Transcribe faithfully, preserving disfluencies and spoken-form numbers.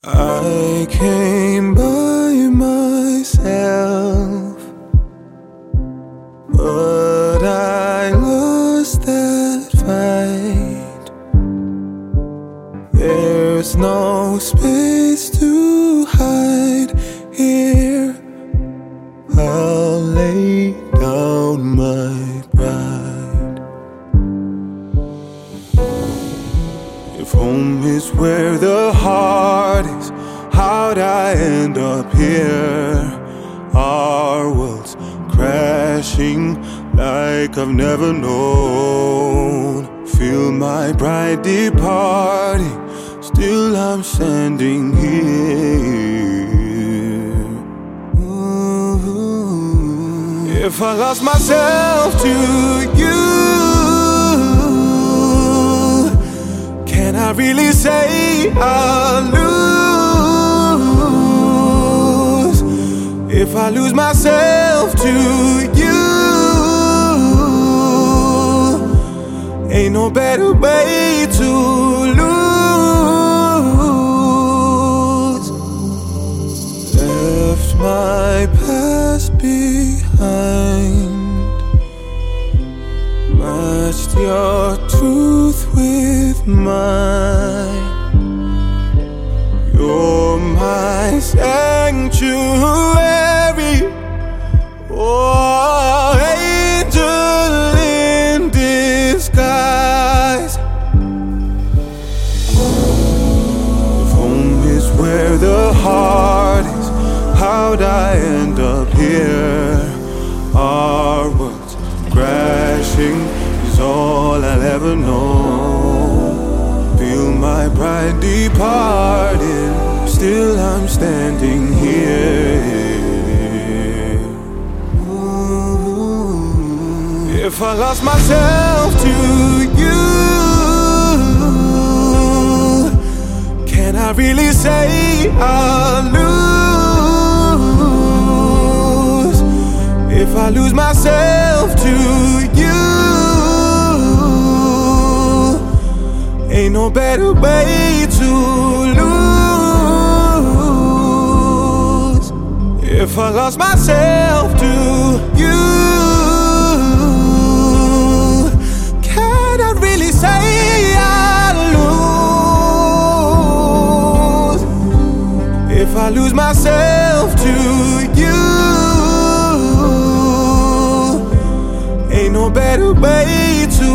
I came by myself, but I lost that fight. There's no space to hide here. I'll lay down my pride. If home is where the heart is, how'd I end up here? Our worlds crashing like I've never known. Feel my bride departing, still I'm standing here. Ooh. If I lost myself to you, can I really say I'll lose? If I lose myself to you, ain't no better way to lose. Left my past behind, matched your truth with mine. You're my sanctuary, oh, angel in disguise. If home is where the heart is, how'd I end up here? Our worlds crashing is all I'll ever know. Feel my pride departing, still I'm standing here. Ooh. If I lost myself to you, can I really say I'll lose? If I lose myself to you, ain't no better way to lose. If I lost myself to you, can I really say I'll lose? If I lose myself to you, ain't no better way to